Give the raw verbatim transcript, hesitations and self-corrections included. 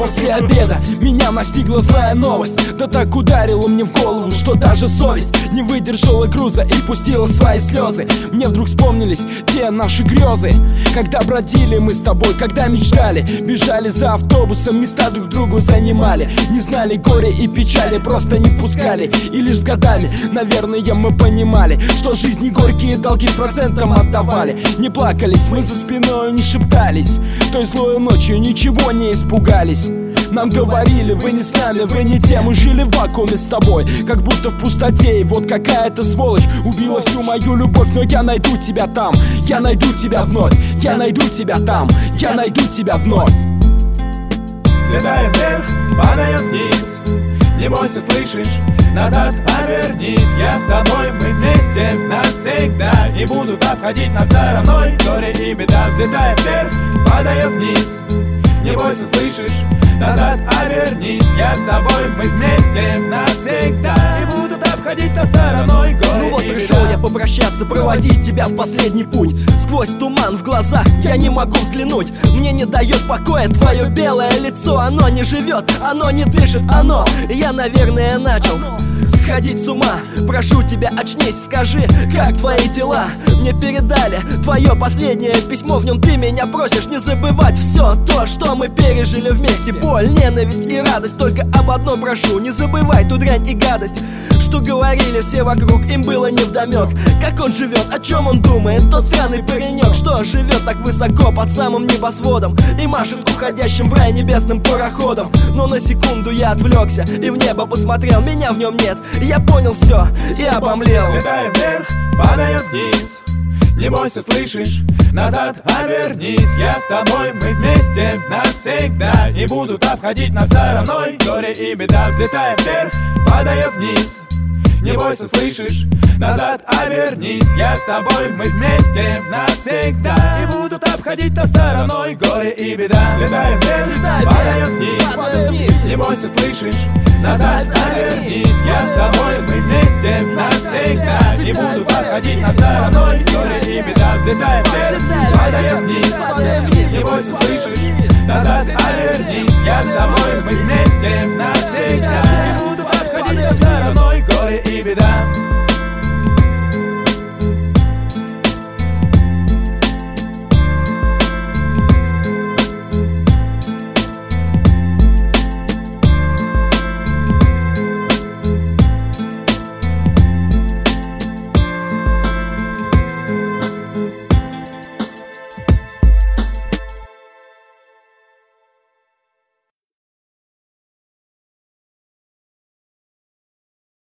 после обеда меня настигла злая новость. Да так ударила мне в голову, что даже совесть не выдержала груза и пустила свои слезы. Мне вдруг вспомнились те наши грезы, когда бродили мы с тобой, когда мечтали, бежали за автобусом, места друг другу занимали, не знали горя и печали, просто не пускали. И лишь с годами, наверное, мы понимали, что жизни горькие долги с процентом отдавали. Не плакались, мы за спиной не шептались, той злой ночью ничего не испугались. Нам говорили, вы не с нами, вы не те. Мы жили в вакууме с тобой, как будто в пустоте. И вот какая-то сволочь убила всю мою любовь. Но я найду тебя там, я найду тебя вновь, я найду тебя там, я найду тебя вновь. Взлетая вверх, падая вниз, не бойся, слышишь, назад обернись. Я с тобой, мы вместе навсегда, и будут обходить нас стороной горе и беда. Взлетая вверх, падая вниз, не бойся, слышишь, назад обернись. Я с тобой, мы вместе навсегда, и будут обходить нас стороной горе. Ну вот и пришел беда. я попрощаться, проводить тебя в последний путь. Сквозь туман в глазах я не могу взглянуть. Мне не дает покоя твое белое лицо. Оно не живет, оно не дышит, оно. Я, наверное, начал сходить с ума. Прошу тебя, очнись, скажи, как твои дела? Мне передали твое последнее письмо. В нем ты меня просишь не забывать все то, что мы пережили вместе. Боль, ненависть и радость, только об одном прошу: не забывай ту дрянь и гадость, что говорили все вокруг, им было невдомек. Как он живет, о чем он думает, тот странный паренек, что живет так высоко под самым небосводом и машет уходящим в рай небесным пароходом. Но на секунду я отвлекся и в небо посмотрел, меня в нем нет. Я понял все и обомлел. Взлетая вверх, падая вниз, не бойся, слышишь, назад обернись. Я с тобой, мы вместе навсегда, и будут обходить нас стороной горе и беда. Взлетая вверх, падая вниз, не бойся, слышишь, назад обернись. Я с тобой, мы вместе навсегда, и будут обходить нас стороной горе и беда. Взлетая вверх, падая вниз, не бойся, слышишь, назад обернись. Я с тобой, мы вместе навсегда, и будут обходить нас стороной горе и беда. Взлетая вверх, падая вниз, не бойся, слышишь, назад обернись. Я с тобой, мы вместе навсегда, и будут обходить нас стороной горе и беда.